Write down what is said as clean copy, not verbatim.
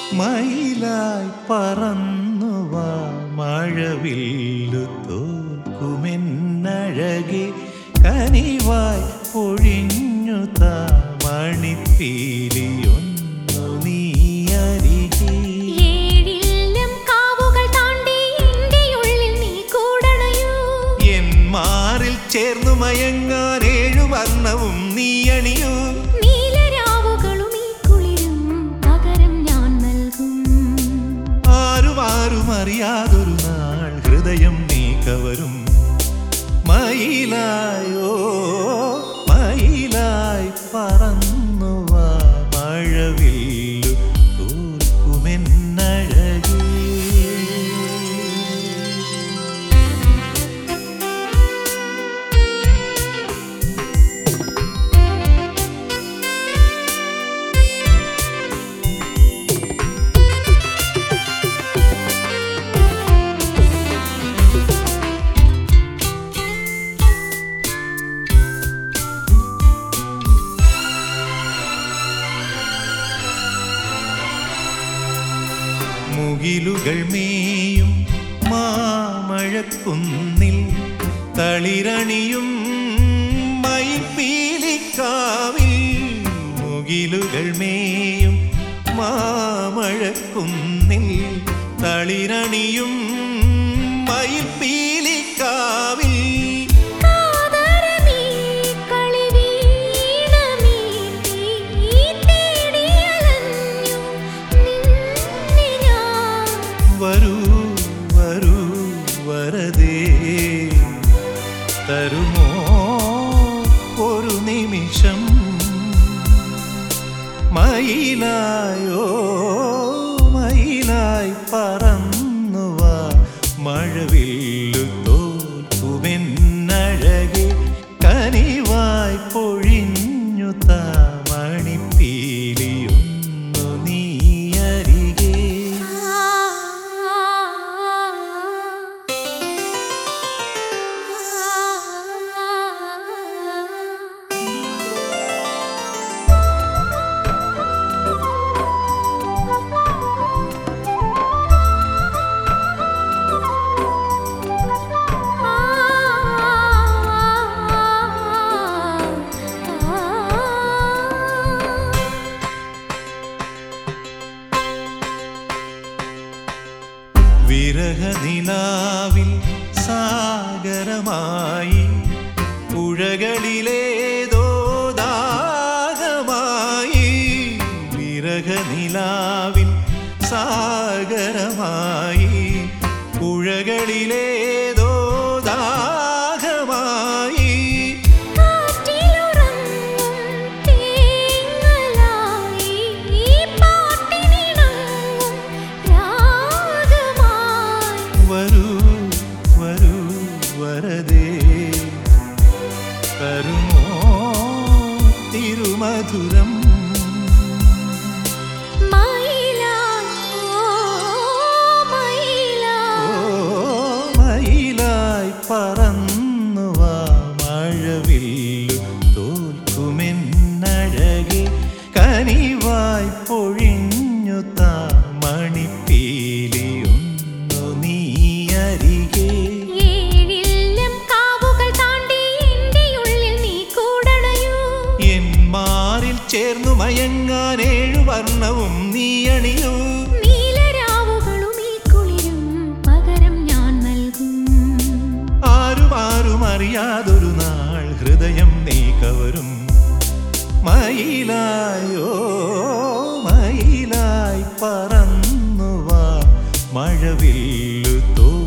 മയിലായി പറന്നുവാ മഴവില്ലു തോൽക്കുമെന്നഴകെ കനിവായി പൊഴിഞ്ഞു താ മണിപ്പീലിയൊന്നു നീ അരികെ. ഏഴില്ലം കാവുകൾ താണ്ടി എൻ്റെ ഉള്ളിൽ നീ കൂടണയോ. എൻ മാറിൽ ചേർന്നു മയങ്ങാൻ ഏഴു വർണ്ണവും നീ അണിയൂ. നീലരാവുകളും ഈ കുളിരും പകരം ഞാൻ നൽകും. ആരും അറിയാതൊരു നാൾ ഹൃദയം നീ കവരും. മയിലായോ മയിലായി പറന്നുവാ മഴവില്ലു തോൽക്കുമെന്നഴകേ. മുകിലുകൾ മേയും മാമഴക്കുന്നിൽ തളിരണിയും മയിൽപ്പീലിക്കാവിൽ. മുകിലുകൾ മേയും മാമഴക്കുന്നിൽ തളിരണിയും മയിൽപ്പീലിക്കാവിൽ. വരൂ വരൂ വരദേ തരുമോ ഒരു നിമിഷം. മയിലായോ മയിലായി പറന്നുവാ മഴവില്ലു തോൽക്കുമെന്നഴകെ കനിവായി പൊഴിഞ്ഞു താ മണിപ്പീലിയൊന്നു നീ അരികെ. വിരഹനിലാവിൽ സാഗരമായി പുഴകളിലേതോ ദാഹമായി. വിരഹനിലാവിൽ സാഗരമായി പുഴകളിലേതോ ദാഹമായി. വരൂ വരൂ വരദേ തരുമോ തിരുമധുരം. മയിലായി പറന്നുവാ മഴവില്ലു തോൽക്കുമെന്നഴകെ കനിവായി പൊഴിഞ്ഞു താ മണിപ്പീലിയൊന്നു നീ അരികെ. ഏഴില്ലം കാവുകൾ താണ്ടി എൻ്റെ ഉള്ളിൽ നീ കൂടണയോ. എൻ മാറിൽ ചേർന്നു മയങ്ങാൻ ഏഴു വർണ്ണവും നീ അണിയൂ. നീലരാവുകളും ഈ കുളിരും പകരം ഞാൻ നൽകും. ആരും അറിയാതൊരു നാൾ ഹൃദയം നീ കവരും. മയിലായോ മയിലായി പറന്നുവാ മഴവില്ലു